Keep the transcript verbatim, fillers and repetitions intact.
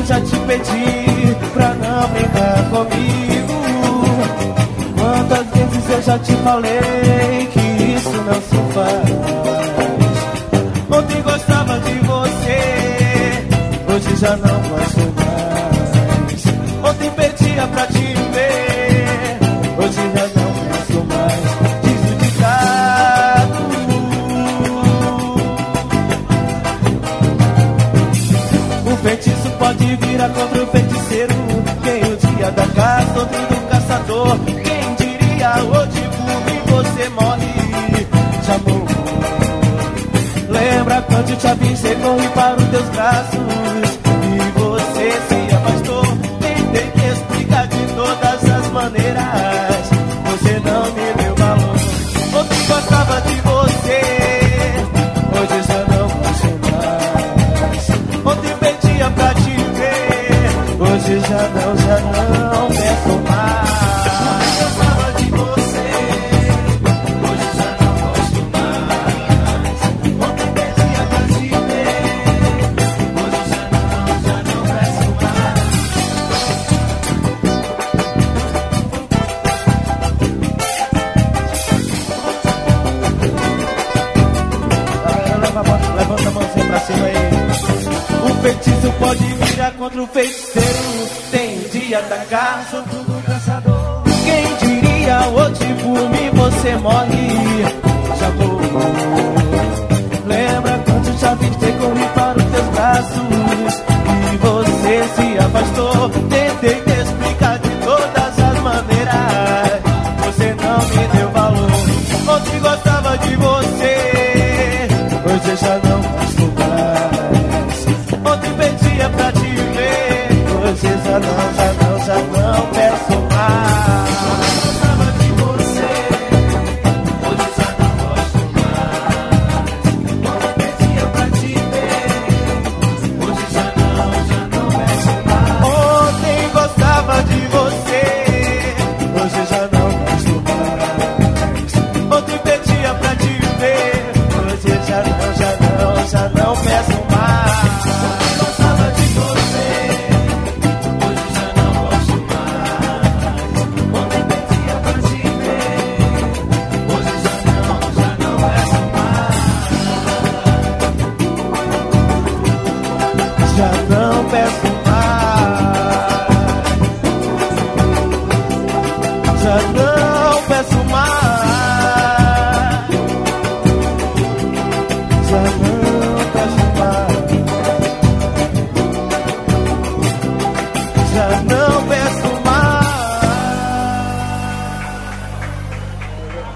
eu já te pedi pra não brincar comigo? Quantas vezes eu já te falei que isso não se faz? Ontem gostava de você, hoje já não gosto mais. Ontem pedia pra te ver, hoje já não gosto mais. Diz o ditado: o feitiço pode virar contra o feiticeiro. Quem o dia da caça, outro do caçador. Quem diria, hoje por mim você morre de amor. Lembra quando te avisei, corri para os teus braços e você se afastou. Tentei te explicar de todas as maneiras, você não me deu valor. Ontem gostava de você, hoje já não gosto mais. Ontem pedia pra te ver, hoje já não, já não peço mais. Ontem gostava de você, hoje já não gosto mais. Ontem pedia pra te ver, hoje já não, já não peço mais. Levanta a mãozinha pra cima aí. O feitiço pode virar contra o feiticeiro. Tem dia da caça, outro do caçador. Quem diria, hoje por mim você morre de amor. Lembra quando te avistei, corri para os teus braços e você se afastou. Tentei te explicar de todas as maneiras, você não me deu valor. Ontem gostava de você, hoje já não gosto mais. Ontem pedia pra te ver, hoje já não, já não, já não peço mais. Ontem gostava de você, hoje já não gosto mais. Ontem pedia pra te ver, hoje já não, já não peço mais. Ontem gostava de você, hoje já não gosto mais. Ontem pedia pra te ver, hoje já não, já não, já não peço mais. Ontem gostava de você, hoje já não gosto mais. Ontem pedia pra te ver, hoje já não, já não peço mais. Já não peço mais. Já não peço mais. Já não